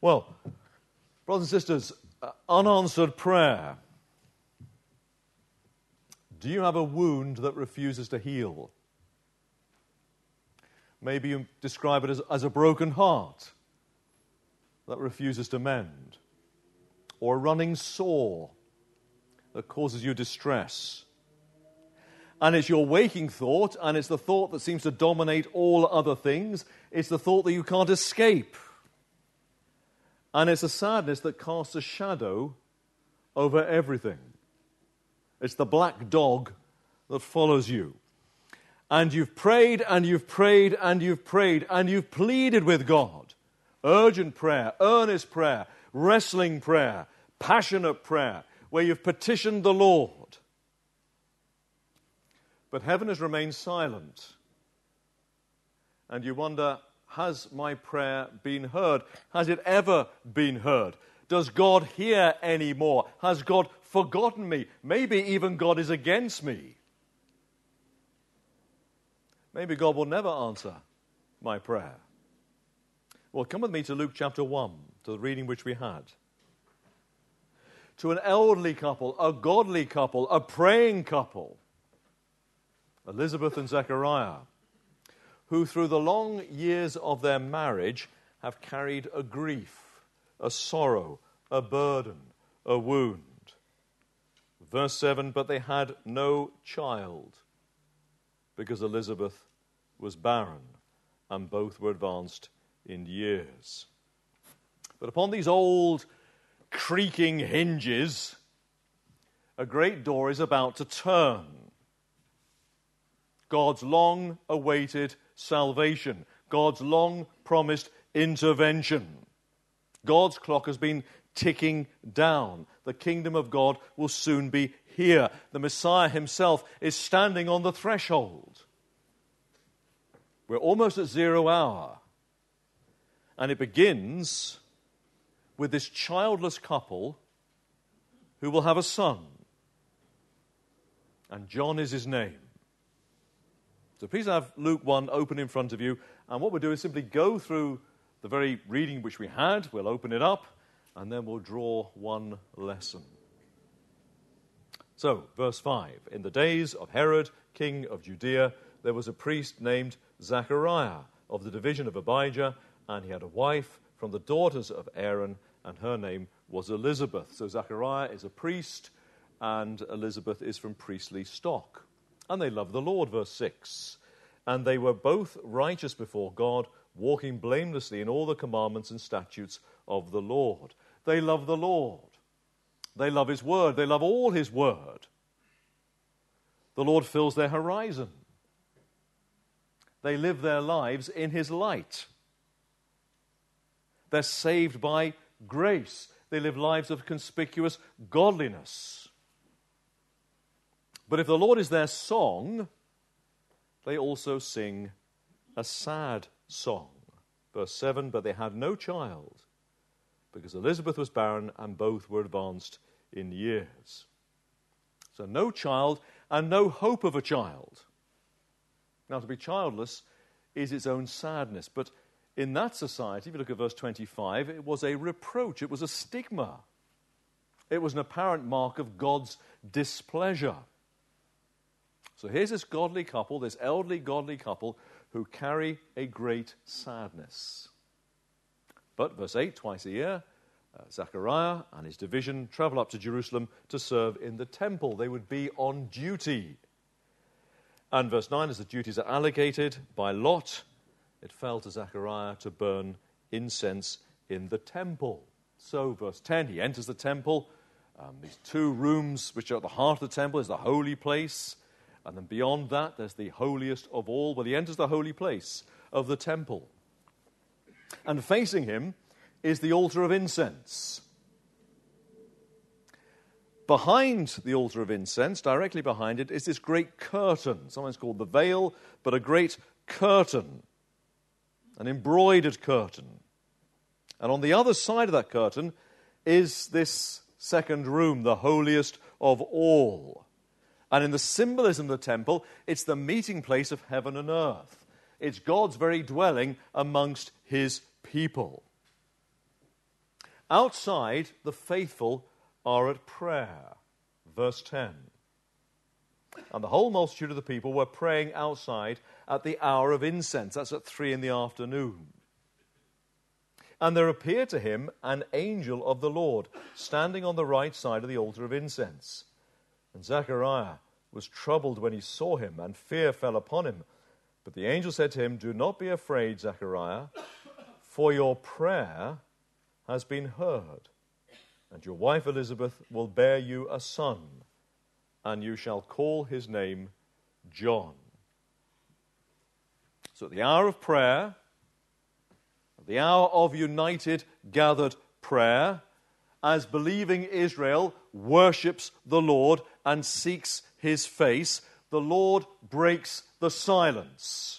Well, brothers and sisters, unanswered prayer. Do you have a wound that refuses to heal? Maybe you describe it as a broken heart that refuses to mend, or a running sore that causes you distress. And it's your waking thought, and it's the thought that seems to dominate all other things. It's the thought that you can't escape. And it's a sadness that casts a shadow over everything. It's the black dog that follows you. And you've prayed, and you've prayed, and you've prayed, and you've pleaded with God. Urgent prayer, earnest prayer, wrestling prayer, passionate prayer, where you've petitioned the Lord. But heaven has remained silent. And you wonder, has my prayer been heard? Has it ever been heard? Does God hear anymore? Has God forgotten me? Maybe even God is against me. Maybe God will never answer my prayer. Well, come with me to Luke chapter 1, to the reading which we had. To an elderly couple, a godly couple, a praying couple, Elizabeth and Zechariah, who through the long years of their marriage have carried a grief, a sorrow, a burden, a wound. Verse 7, but they had no child because Elizabeth was barren and both were advanced in years. But upon these old creaking hinges, a great door is about to turn. God's long-awaited salvation, God's long-promised intervention. God's clock has been ticking down. The kingdom of God will soon be here. The Messiah himself is standing on the threshold. We're almost at 0 hour. And it begins with this childless couple who will have a son. And John is his name. So please have Luke 1 open in front of you. And what we'll do is simply go through the very reading which we had. We'll open it up, and then we'll draw one lesson. So, verse 5. In the days of Herod, king of Judea, there was a priest named Zechariah of the division of Abijah, and he had a wife from the daughters of Aaron, and her name was Elizabeth. So Zechariah is a priest, and Elizabeth is from priestly stock. And they loved the Lord, verse 6. And they were both righteous before God, walking blamelessly in all the commandments and statutes of the Lord. They love the Lord. They love his word. They love all his word. The Lord fills their horizon. They live their lives in his light. They're saved by grace. They live lives of conspicuous godliness. But if the Lord is their song, they also sing a sad song. Verse 7, but they had no child, because Elizabeth was barren and both were advanced in years. So no child and no hope of a child. Now, to be childless is its own sadness, but in that society, if you look at verse 25, it was a reproach, it was a stigma. It was an apparent mark of God's displeasure. So here's this godly couple, this elderly godly couple, who carry a great sadness. But, verse 8, twice a year, Zechariah and his division travel up to Jerusalem to serve in the temple. They would be on duty. And verse 9, as the duties are allocated by lot, it fell to Zechariah to burn incense in the temple. So, verse 10, he enters the temple. These two rooms which are at the heart of the temple is the holy place. And then beyond that, there's the holiest of all. Well, he enters the holy place of the temple. And facing him is the altar of incense. Behind the altar of incense, directly behind it, is this great curtain. Sometimes called the veil, but a great curtain. An embroidered curtain. And on the other side of that curtain is this second room, the holiest of all. And in the symbolism of the temple, it's the meeting place of heaven and earth. It's God's very dwelling amongst his people. Outside, the faithful are at prayer. Verse 10. And the whole multitude of the people were praying outside at the hour of incense. That's at 3 p.m. And there appeared to him an angel of the Lord, standing on the right side of the altar of incense. And Zechariah was troubled when he saw him, and fear fell upon him. But the angel said to him, "Do not be afraid, Zechariah, for your prayer has been heard, and your wife Elizabeth will bear you a son, and you shall call his name John." So at the hour of prayer, at the hour of united, gathered prayer, as believing Israel worships the Lord and seeks his face, the Lord breaks the silence.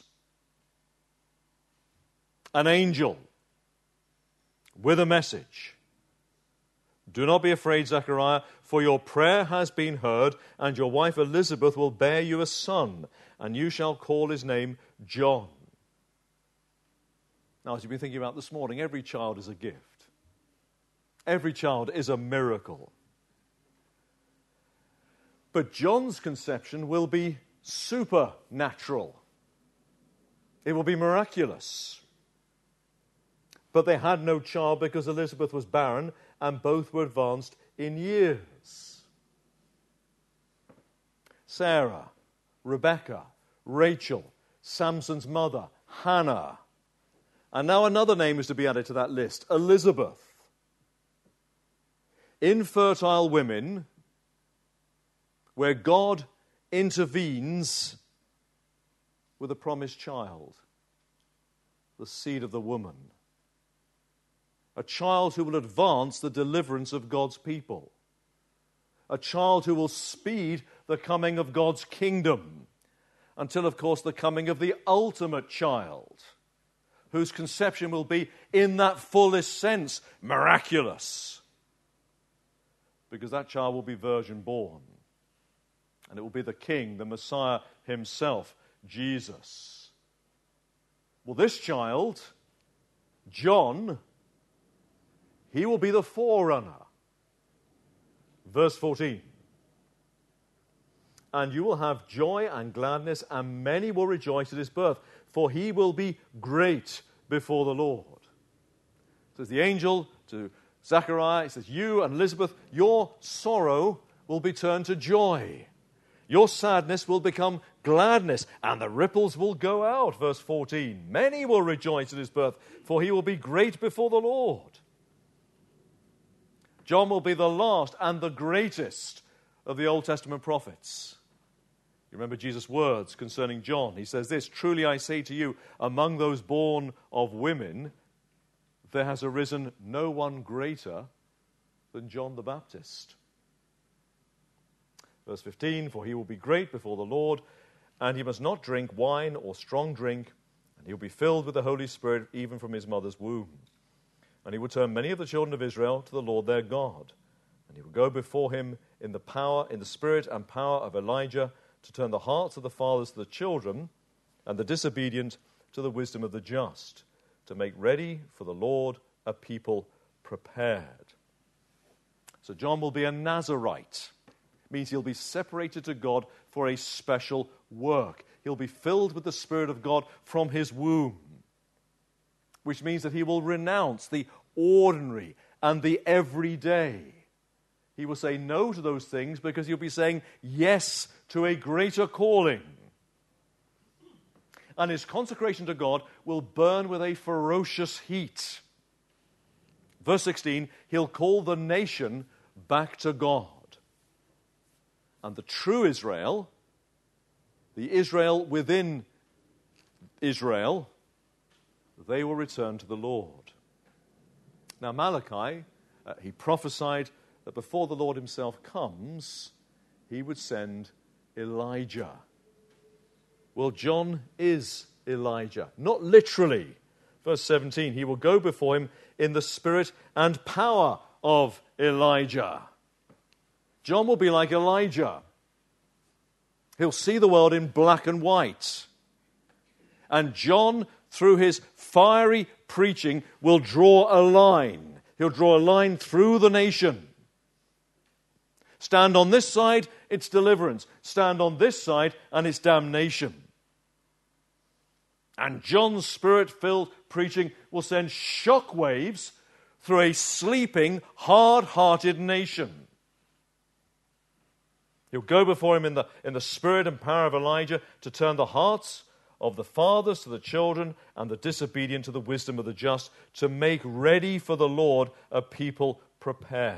An angel with a message. "Do not be afraid, Zechariah, for your prayer has been heard, and your wife Elizabeth will bear you a son, and you shall call his name John." Now, as you've been thinking about this morning, every child is a gift. Every child is a miracle. But John's conception will be supernatural. It will be miraculous. But they had no child because Elizabeth was barren and both were advanced in years. Sarah, Rebecca, Rachel, Samson's mother, Hannah. And now another name is to be added to that list, Elizabeth. Infertile women, where God intervenes with a promised child, the seed of the woman. A child who will advance the deliverance of God's people. A child who will speed the coming of God's kingdom. Until, of course, the coming of the ultimate child, whose conception will be, in that fullest sense, miraculous. Because that child will be virgin born. And it will be the King, the Messiah himself, Jesus. Well, this child, John, he will be the forerunner. Verse 14. "And you will have joy and gladness, and many will rejoice at his birth, for he will be great before the Lord." Says the angel to Zechariah, he says, "You and Elizabeth, your sorrow will be turned to joy. Your sadness will become gladness, and the ripples will go out." Verse 14. "Many will rejoice at his birth, for he will be great before the Lord." John will be the last and the greatest of the Old Testament prophets. You remember Jesus' words concerning John. He says this, "Truly I say to you, among those born of women, there has arisen no one greater than John the Baptist." Verse 15, "For he will be great before the Lord, and he must not drink wine or strong drink, and he will be filled with the Holy Spirit even from his mother's womb. And he will turn many of the children of Israel to the Lord their God. And he will go before him in the spirit and power of Elijah, to turn the hearts of the fathers to the children, and the disobedient to the wisdom of the just, to make ready for the Lord a people prepared." So John will be a Nazarite. It means he'll be separated to God for a special work. He'll be filled with the Spirit of God from his womb, which means that he will renounce the ordinary and the everyday. He will say no to those things because he'll be saying yes to a greater calling. And his consecration to God will burn with a ferocious heat. Verse 16, he'll call the nation back to God. And the true Israel, the Israel within Israel, they will return to the Lord. Now Malachi, he prophesied that before the Lord himself comes, he would send Elijah. Well, John is Elijah, not literally. Verse 17, he will go before him in the spirit and power of Elijah. John will be like Elijah. He'll see the world in black and white. And John, through his fiery preaching, will draw a line. He'll draw a line through the nation. Stand on this side, it's deliverance. Stand on this side, and it's damnation. And John's Spirit-filled preaching will send shockwaves through a sleeping, hard-hearted nation. He'll go before him in the spirit and power of Elijah to turn the hearts of the fathers to the children and the disobedient to the wisdom of the just, to make ready for the Lord a people prepared.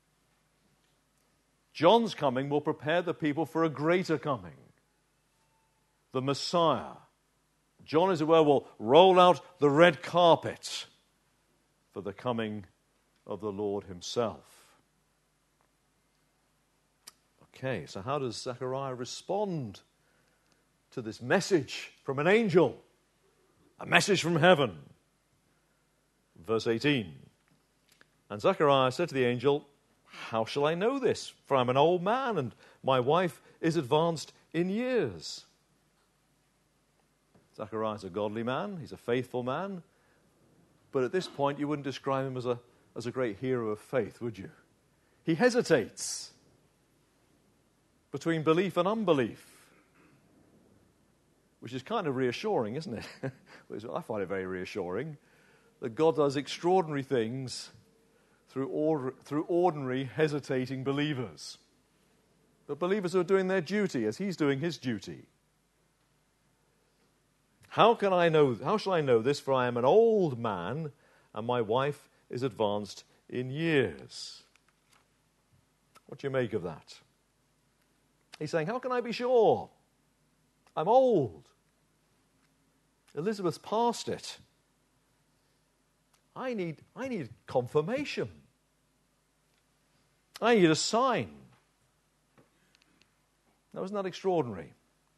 John's coming will prepare the people for a greater coming, the Messiah. John, as it were, will roll out the red carpet for the coming of the Lord himself. Okay, so how does Zechariah respond to this message from an angel? A message from heaven. Verse 18. And Zechariah said to the angel, "How shall I know this? For I'm an old man, and my wife is advanced in years." Zechariah is a godly man. He's a faithful man. But at this point, you wouldn't describe him as a great hero of faith, would you? He hesitates between belief and unbelief, which is kind of reassuring, isn't it? I find it very reassuring that God does extraordinary things through ordinary, hesitating believers. But believers who are doing their duty as he's doing his duty. How shall I know this? For I am an old man, and my wife is advanced in years. What do you make of that? He's saying, how can I be sure? I'm old. Elizabeth's past it. I need confirmation. I need a sign. Now, isn't that extraordinary?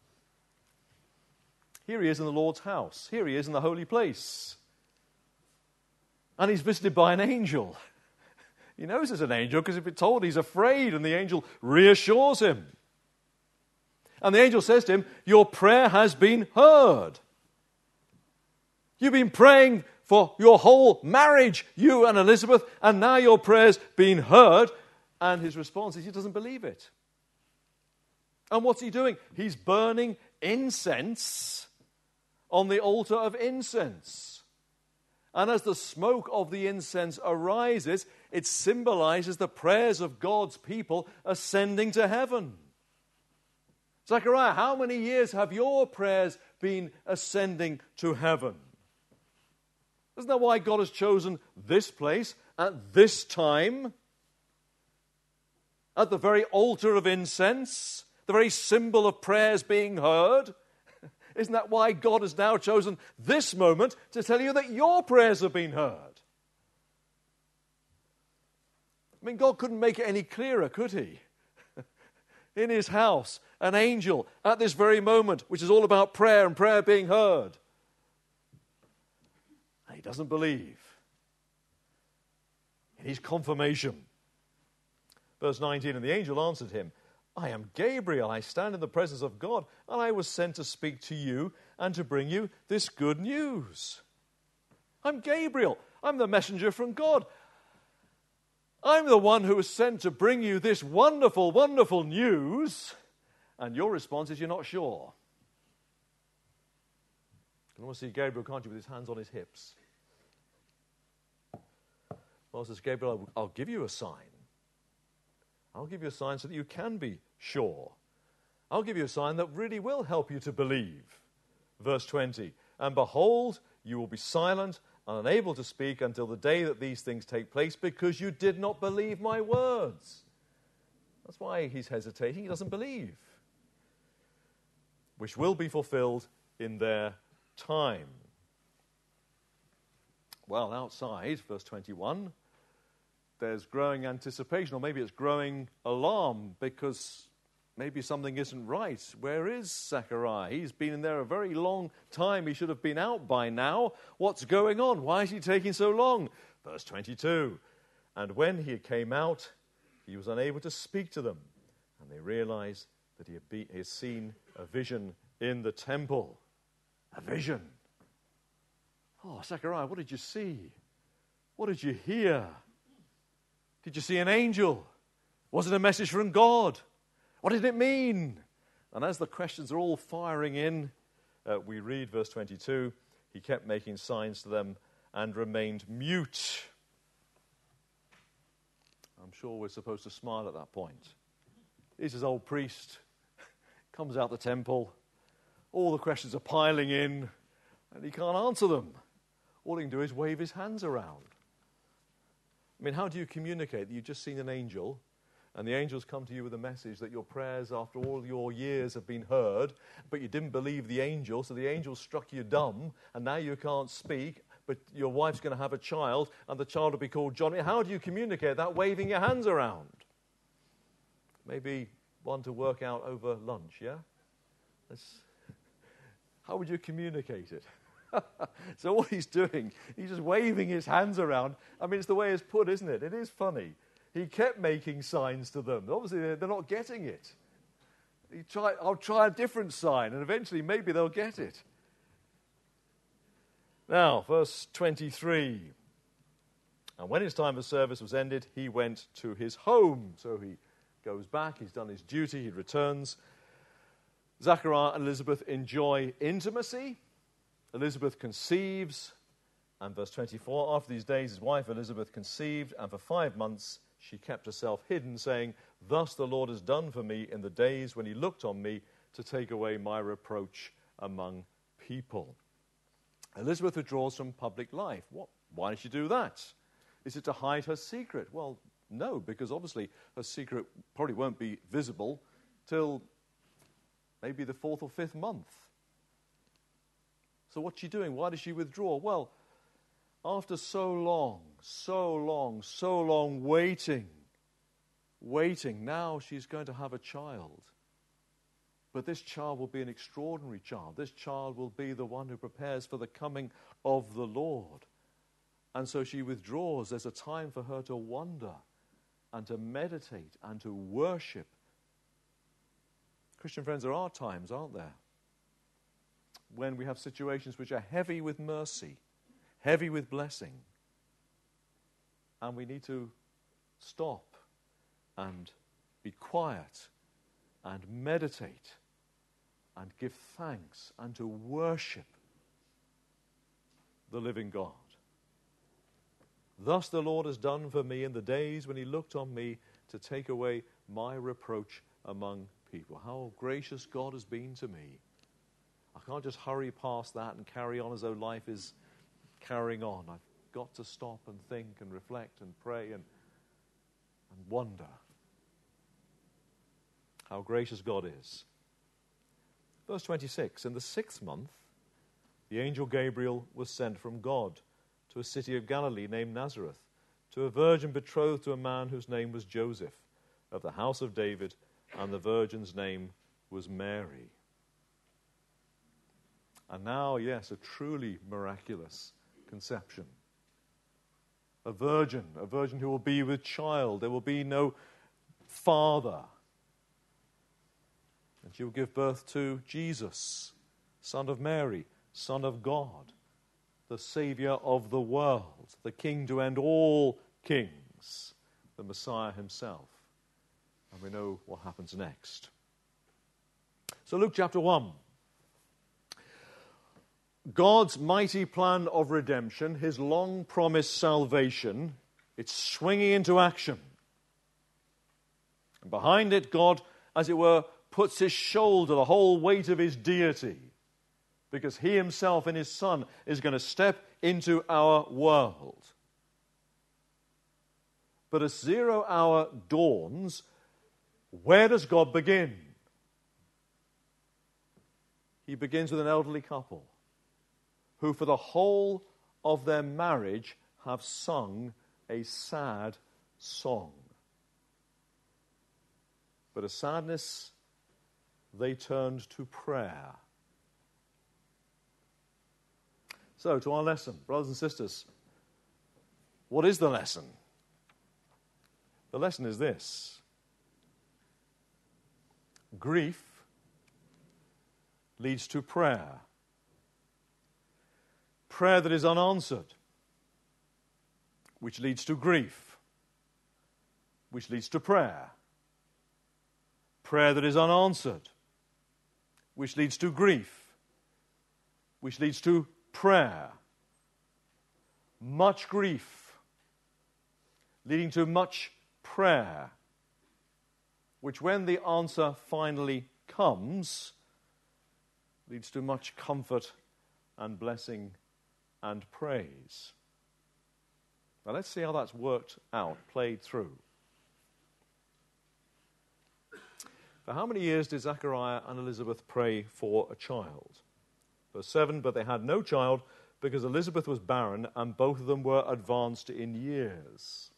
Here he is in the Lord's house. Here he is in the holy place. And he's visited by an angel. He knows it's an angel because if it's told, he's afraid, and the angel reassures him. And the angel says to him, "Your prayer has been heard. You've been praying for your whole marriage, you and Elizabeth, and now your prayer's been heard." And his response is he doesn't believe it. And what's he doing? He's burning incense on the altar of incense. And as the smoke of the incense arises, it symbolizes the prayers of God's people ascending to heaven. Zechariah, how many years have your prayers been ascending to heaven? Isn't that why God has chosen this place at this time? At the very altar of incense, the very symbol of prayers being heard? Isn't that why God has now chosen this moment to tell you that your prayers have been heard? I mean, God couldn't make it any clearer, could he? In his house, an angel at this very moment, which is all about prayer and prayer being heard. And he doesn't believe. He needs confirmation. Verse 19, and the angel answered him, "I am Gabriel, I stand in the presence of God, and I was sent to speak to you and to bring you this good news." I'm Gabriel. I'm the messenger from God. I'm the one who was sent to bring you this wonderful, wonderful news. And your response is you're not sure. You can almost see Gabriel, can't you, with his hands on his hips. Well, says Gabriel, I'll give you a sign. I'll give you a sign so that you can be sure. I'll give you a sign that really will help you to believe. Verse 20, and behold, you will be silent and unable to speak until the day that these things take place, because you did not believe my words. That's why he's hesitating. He doesn't believe. Which will be fulfilled in their time. Well, outside, verse 21, there's growing anticipation, or maybe it's growing alarm, because maybe something isn't right. Where is Zechariah? He's been in there a very long time. He should have been out by now. What's going on? Why is he taking so long? Verse 22, and when he came out, he was unable to speak to them, and they realized that he had seen a vision in the temple. A vision. Oh, Zechariah, what did you see? What did you hear? Did you see an angel? Was it a message from God? What did it mean? And as the questions are all firing in, we read verse 22, he kept making signs to them and remained mute. I'm sure we're supposed to smile at that point. Here's his old priest, comes out the temple, all the questions are piling in, and he can't answer them. All he can do is wave his hands around. I mean, how do you communicate that you've just seen an angel, and the angels come to you with a message that your prayers after all your years have been heard, but you didn't believe the angel, so the angel struck you dumb, and now you can't speak, but your wife's going to have a child, and the child will be called John. How do you communicate that waving your hands around? Maybe one to work out over lunch, yeah? How would you communicate it? So what he's doing, he's just waving his hands around. I mean, it's the way it's put, isn't it? It is funny. He kept making signs to them. Obviously, they're not getting it. I'll try a different sign, and eventually maybe they'll get it. Now, verse 23. And when his time of service was ended, he went to his home. So he goes back, he's done his duty, he returns. Zechariah and Elizabeth enjoy intimacy. Elizabeth conceives. And verse 24, after these days his wife Elizabeth conceived, and for 5 months she kept herself hidden, saying, "Thus the Lord has done for me in the days when he looked on me to take away my reproach among people." Elizabeth withdraws from public life. Why did she do that? Is it to hide her secret? Well, no, because obviously her secret probably won't be visible till maybe the 4th or 5th month. So what's she doing? Why does she withdraw? Well, after so long waiting, now she's going to have a child. But this child will be an extraordinary child. This child will be the one who prepares for the coming of the Lord. And so she withdraws. There's a time for her to wonder and to meditate and to worship. Christian friends, there are times, aren't there, when we have situations which are heavy with mercy, heavy with blessing, and we need to stop and be quiet and meditate and give thanks and to worship the living God. Thus the Lord has done for me in the days when he looked on me to take away my reproach among people. How gracious God has been to me. I can't just hurry past that and carry on as though life is carrying on. I've got to stop and think and reflect and pray and wonder how gracious God is. Verse 26, in the 6th month, the angel Gabriel was sent from God to a city of Galilee named Nazareth, to a virgin betrothed to a man whose name was Joseph, of the house of David, and the virgin's name was Mary. And now, yes, a truly miraculous conception. A virgin who will be with child. There will be no father. And she will give birth to Jesus, Son of Mary, Son of God, the Saviour of the world, the King to end all kings, the Messiah himself. And we know what happens next. So Luke chapter 1. God's mighty plan of redemption, his long-promised salvation, it's swinging into action. And behind it, God, as it were, puts his shoulder, the whole weight of his deity, because he himself in his Son is going to step into our world. But as 0 hour dawns, where does God begin? He begins with an elderly couple who for the whole of their marriage have sung a sad song. But a sadness, they turned to prayer. So, to our lesson, brothers and sisters, what is the lesson? The lesson is this: grief leads to prayer. Prayer that is unanswered, which leads to grief. which leads to prayer. Prayer that is unanswered, which leads to grief, which leads to prayer. Much grief, leading to much prayer, which when the answer finally comes, leads to much comfort and blessing and praise. Now let's see how that's worked out, played through. For how many years did Zechariah and Elizabeth pray for a child? Verse 7, but they had no child because Elizabeth was barren and both of them were advanced in years.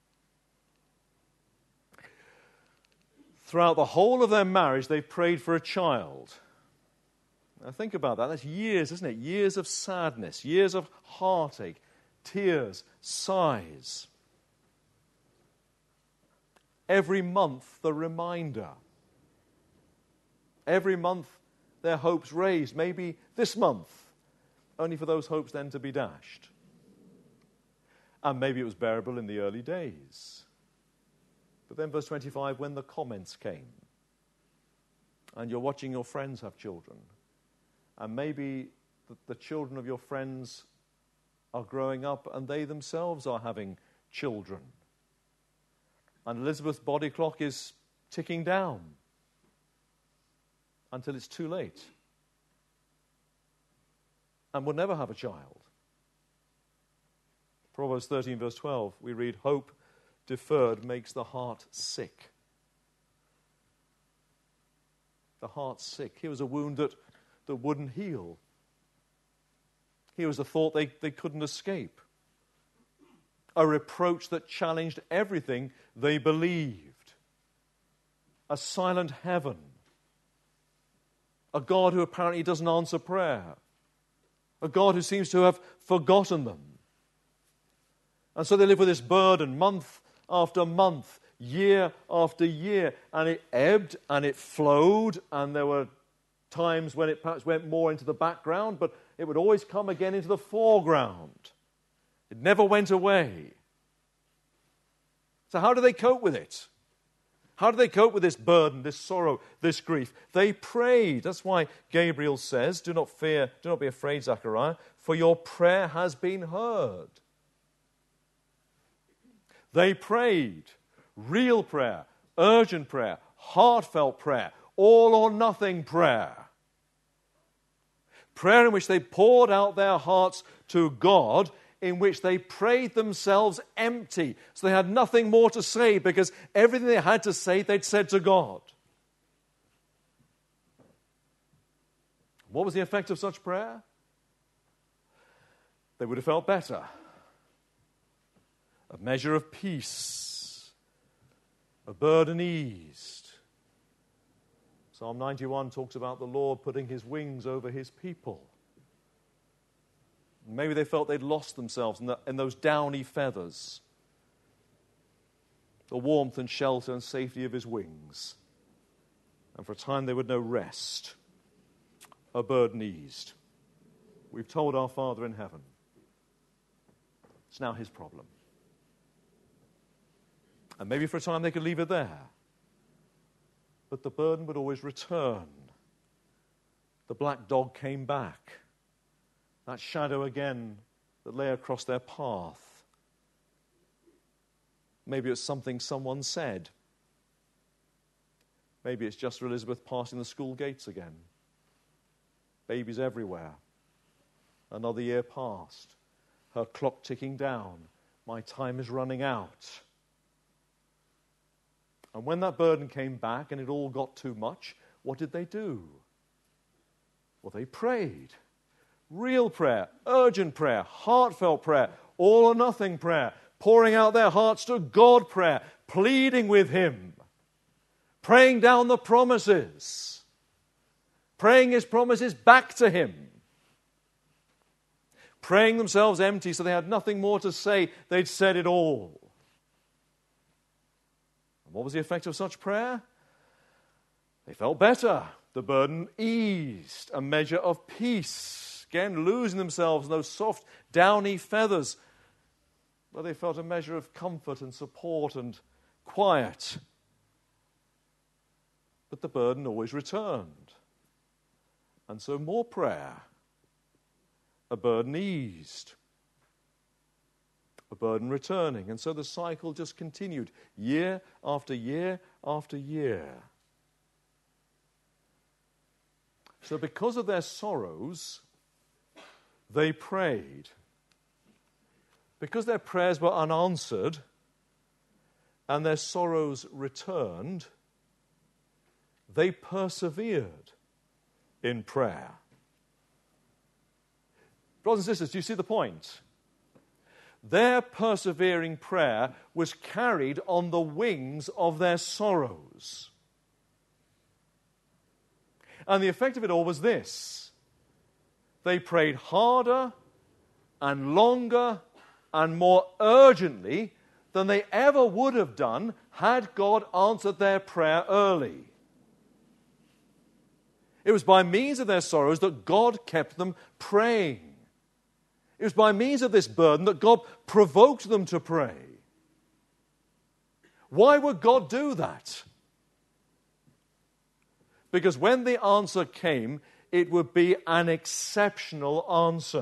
Throughout the whole of their marriage, they prayed for a child. Now think about that. That's years, isn't it? Years of sadness, years of heartache, tears, sighs. Every month, the reminder. Every month, their hopes raised. Maybe this month, only for those hopes then to be dashed. And maybe it was bearable in the early days. But then verse 25, when the comments came, and you're watching your friends have children, and maybe the children of your friends are growing up and they themselves are having children. And Elizabeth's body clock is ticking down until it's too late and will never have a child. Proverbs 13 verse 12, we read, hope deferred makes the heart sick. The heart's sick. Here was a wound that wouldn't heal. Here was a thought they couldn't escape. A reproach that challenged everything they believed. A silent heaven. A God who apparently doesn't answer prayer. A God who seems to have forgotten them. And so they live with this burden month after month, year after year. And it ebbed and it flowed, and there were times when it perhaps went more into the background, but it would always come again into the foreground. It never went away. So how do they cope with it? How do they cope with this burden, this sorrow, this grief? They prayed. That's why Gabriel says, do not fear, do not be afraid, Zechariah, for your prayer has been heard. They prayed. Real prayer, urgent prayer, heartfelt prayer, all or nothing prayer. Prayer in which they poured out their hearts to God, in which they prayed themselves empty. So they had nothing more to say because everything they had to say, they'd said to God. What was the effect of such prayer? They would have felt better. A measure of peace. A burden eased. Psalm 91 talks about the Lord putting his wings over his people. Maybe they felt they'd lost themselves in those downy feathers. The warmth and shelter and safety of his wings. And for a time they would know rest. A burden eased. We've told our Father in heaven. It's now his problem. And maybe for a time they could leave it there. But the burden would always return. The black dog came back. That shadow again that lay across their path. Maybe it's something someone said. Maybe it's just Elizabeth passing the school gates again. Babies everywhere. Another year passed. Her clock ticking down. My time is running out. And when that burden came back and it all got too much, what did they do? Well, they prayed. Real prayer, urgent prayer, heartfelt prayer, all or nothing prayer, pouring out their hearts to God prayer, pleading with him, praying down the promises, praying his promises back to him, praying themselves empty so they had nothing more to say, they'd said it all. And what was the effect of such prayer? They felt better. The burden eased. A measure of peace. Again, losing themselves in those soft, downy feathers. But they felt a measure of comfort and support and quiet. But the burden always returned. And so more prayer, a burden eased, a burden returning. And so the cycle just continued year after year after year. So because of their sorrows, they prayed. Because their prayers were unanswered and their sorrows returned, they persevered in prayer. Brothers and sisters, do you see the point? Their persevering prayer was carried on the wings of their sorrows. And the effect of it all was this: they prayed harder and longer and more urgently than they ever would have done had God answered their prayer early. It was by means of their sorrows that God kept them praying. It was by means of this burden that God provoked them to pray. Why would God do that? Because when the answer came, it would be an exceptional answer.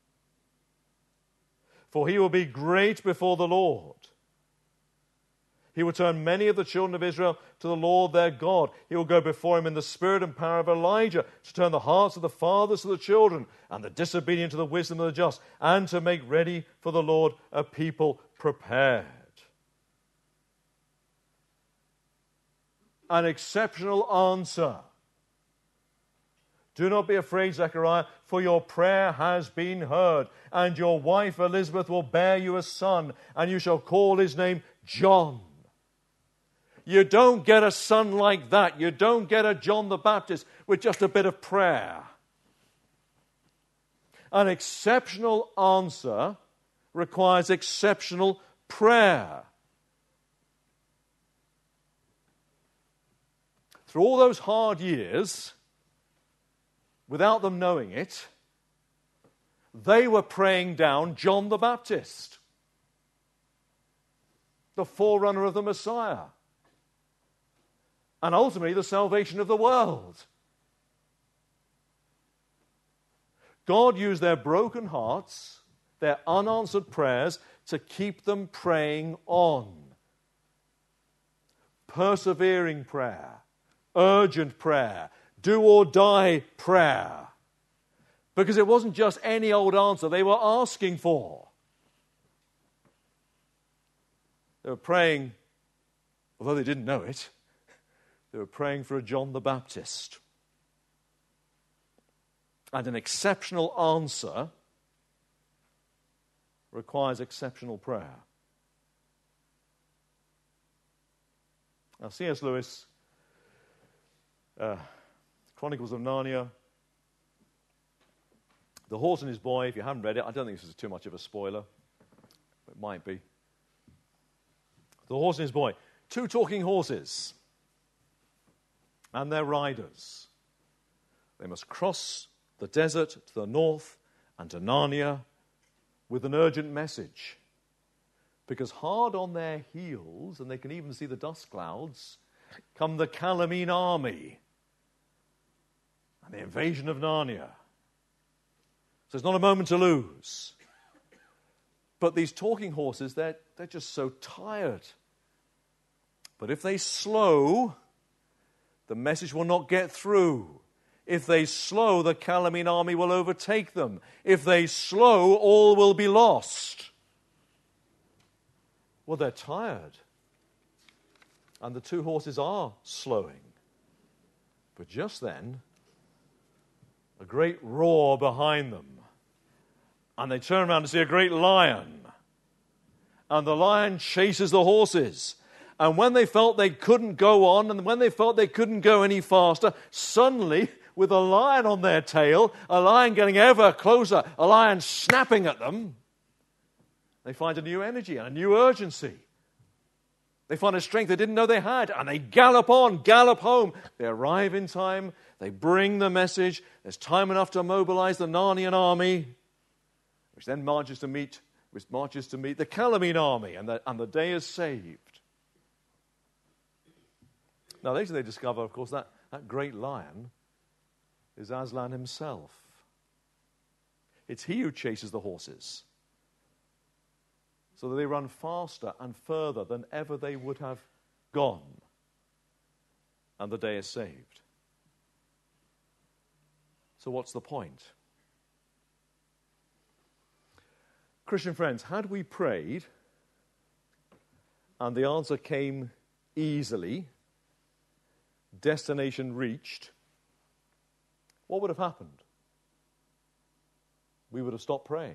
For he will be great before the Lord. He will turn many of the children of Israel to the Lord their God. He will go before him in the spirit and power of Elijah to turn the hearts of the fathers to the children and the disobedient to the wisdom of the just, and to make ready for the Lord a people prepared. An exceptional answer. Do not be afraid, Zechariah, for your prayer has been heard, and your wife Elizabeth will bear you a son, and you shall call his name John. You don't get a son like that. You don't get a John the Baptist with just a bit of prayer. An exceptional answer requires exceptional prayer. Through all those hard years, without them knowing it, they were praying down John the Baptist, the forerunner of the Messiah, and ultimately the salvation of the world. God used their broken hearts, their unanswered prayers, to keep them praying on. Persevering prayer, urgent prayer, do or die prayer. Because it wasn't just any old answer they were asking for. They were praying, although they didn't know it, they were praying for a John the Baptist. And an exceptional answer requires exceptional prayer. Now, C.S. Lewis, Chronicles of Narnia, The Horse and His Boy, if you haven't read it, I don't think this is too much of a spoiler. It might be. The Horse and His Boy. Two talking horses and their riders. They must cross the desert to the north and to Narnia with an urgent message. Because hard on their heels, and they can even see the dust clouds, come the Calamine army and the invasion of Narnia. So there's not a moment to lose. But these talking horses, they're just so tired. But if they slow, the message will not get through. If they slow, the Calamine army will overtake them. If they slow, all will be lost. Well, they're tired. And the two horses are slowing. But just then, a great roar behind them. And they turn around to see a great lion. And the lion chases the horses. And when they felt they couldn't go on, and when they felt they couldn't go any faster, suddenly, with a lion on their tail, a lion getting ever closer, a lion snapping at them, they find a new energy and a new urgency. They find a strength they didn't know they had, and they gallop on, gallop home. They arrive in time. They bring the message. There's time enough to mobilize the Narnian army, which then marches to meet the Calamine army, and the day is saved. Now, later they discover, of course, that great lion is Aslan himself. It's he who chases the horses, so that they run faster and further than ever they would have gone, and the day is saved. So what's the point? Christian friends, had we prayed and the answer came easily, destination reached, what would have happened? We would have stopped praying.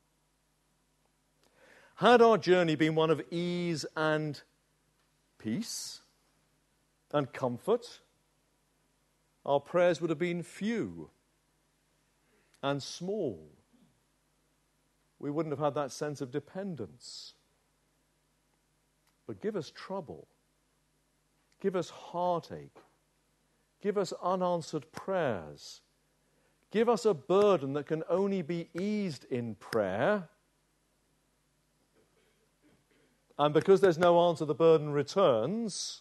Had our journey been one of ease and peace and comfort, our prayers would have been few and small. We wouldn't have had that sense of dependence. But give us trouble. Give us heartache. Give us unanswered prayers. Give us a burden that can only be eased in prayer. And because there's no answer, the burden returns.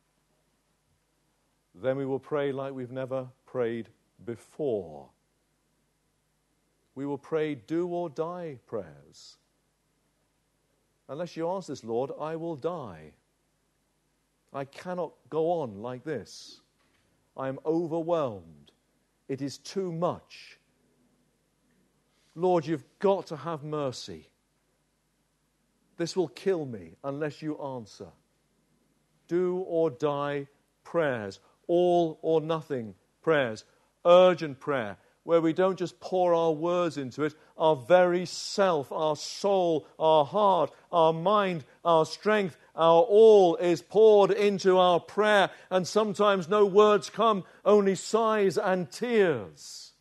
Then we will pray like we've never prayed before. We will pray do or die prayers. Unless you answer this, Lord, I will die. I cannot go on like this. I am overwhelmed. It is too much. Lord, you've got to have mercy. This will kill me unless you answer. Do or die prayers. All or nothing prayers. Urgent prayer, where we don't just pour our words into it, our very self, our soul, our heart, our mind, our strength, our all is poured into our prayer, and sometimes no words come, only sighs and tears.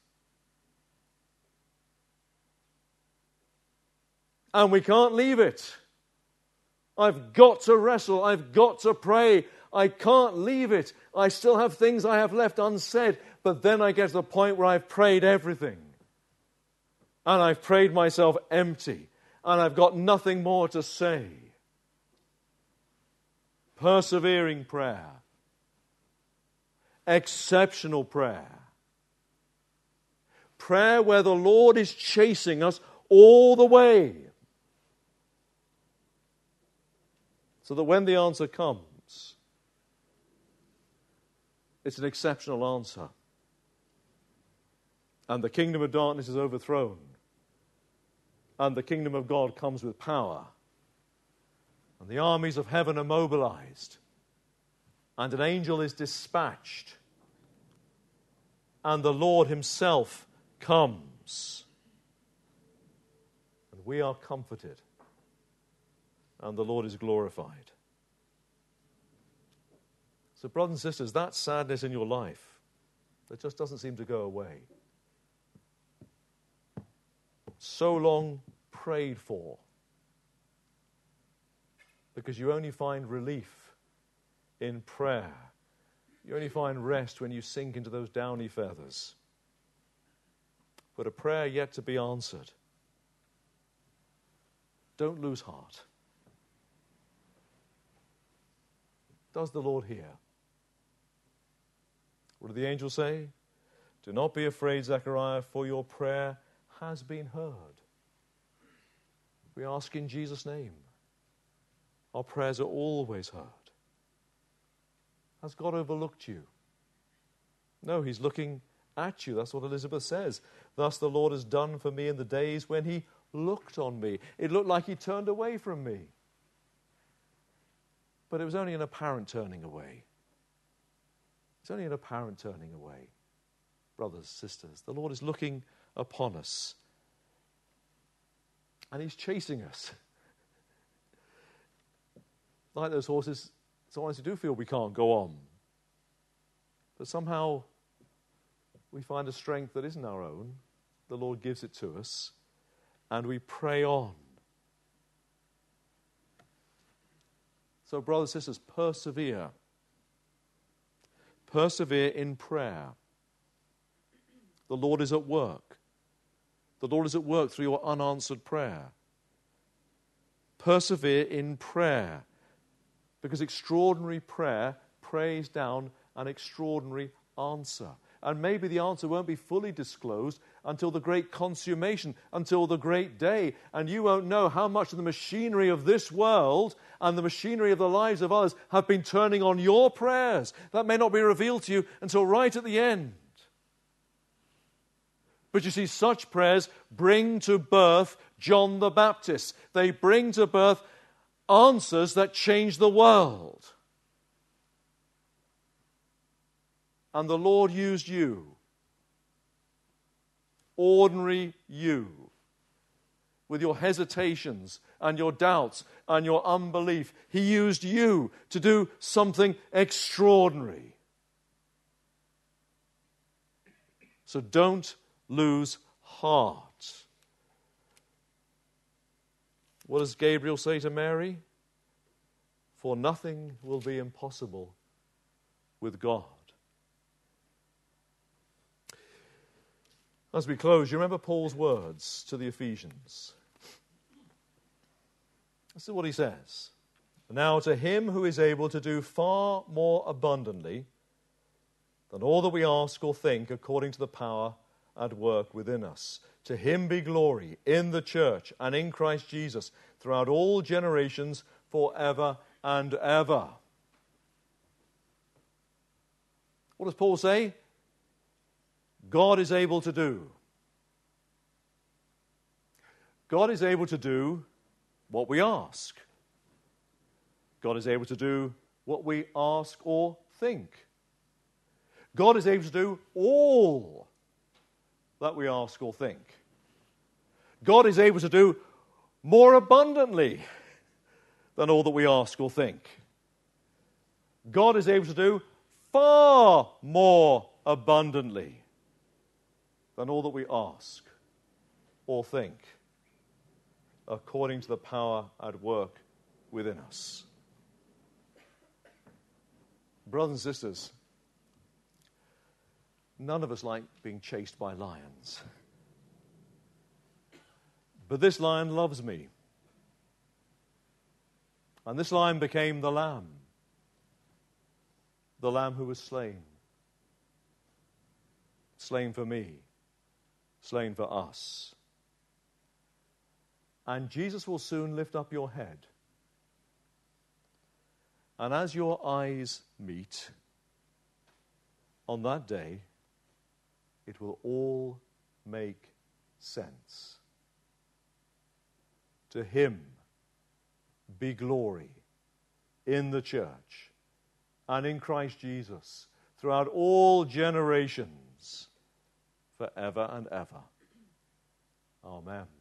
And we can't leave it. I've got to wrestle, I've got to pray, I can't leave it. I still have things I have left unsaid, but then I get to the point where I've prayed everything. And I've prayed myself empty, and I've got nothing more to say. Persevering prayer. Exceptional prayer. Prayer where the Lord is chasing us all the way. So that when the answer comes, it's an exceptional answer. And the kingdom of darkness is overthrown. And the kingdom of God comes with power. And the armies of heaven are mobilized. And an angel is dispatched. And the Lord himself comes. And we are comforted. And the Lord is glorified. So, brothers and sisters, that sadness in your life that just doesn't seem to go away, so long prayed for, because you only find relief in prayer. You only find rest when you sink into those downy feathers. But a prayer yet to be answered. Don't lose heart. Does the Lord hear? What did the angel say? Do not be afraid, Zechariah, for your prayer has been heard. We ask in Jesus' name. Our prayers are always heard. Has God overlooked you? No, he's looking at you. That's what Elizabeth says. Thus the Lord has done for me in the days when he looked on me. It looked like he turned away from me. But it was only an apparent turning away. It's only an apparent turning away. Brothers, sisters, the Lord is looking upon us. And he's chasing us. Like those horses, sometimes we do feel we can't go on. But somehow we find a strength that isn't our own. The Lord gives it to us. And we pray on. So, brothers and sisters, persevere. Persevere in prayer. The Lord is at work. The Lord is at work through your unanswered prayer. Persevere in prayer. Because extraordinary prayer prays down an extraordinary answer. And maybe the answer won't be fully disclosed until the great consummation, until the great day. And you won't know how much of the machinery of this world and the machinery of the lives of others have been turning on your prayers. That may not be revealed to you until right at the end. But you see, such prayers bring to birth John the Baptist. They bring to birth answers that change the world. And the Lord used you, ordinary you, with your hesitations and your doubts and your unbelief. He used you to do something extraordinary. So don't lose heart. What does Gabriel say to Mary? For nothing will be impossible with God. As we close, you remember Paul's words to the Ephesians. This is what he says. Now to him who is able to do far more abundantly than all that we ask or think, according to the power at work within us. To him be glory in the church and in Christ Jesus throughout all generations, forever and ever. What does Paul say? God is able to do. God is able to do what we ask. God is able to do what we ask or think. God is able to do all that we ask or think. God is able to do more abundantly than all that we ask or think. God is able to do far more abundantly than all that we ask or think, according to the power at work within us. Brothers and sisters, none of us like being chased by lions. But this lion loves me. And this lion became the lamb who was slain. Slain for me, slain for us. And Jesus will soon lift up your head. And as your eyes meet, on that day, it will all make sense. To him be glory in the church and in Christ Jesus throughout all generations, forever and ever. Amen.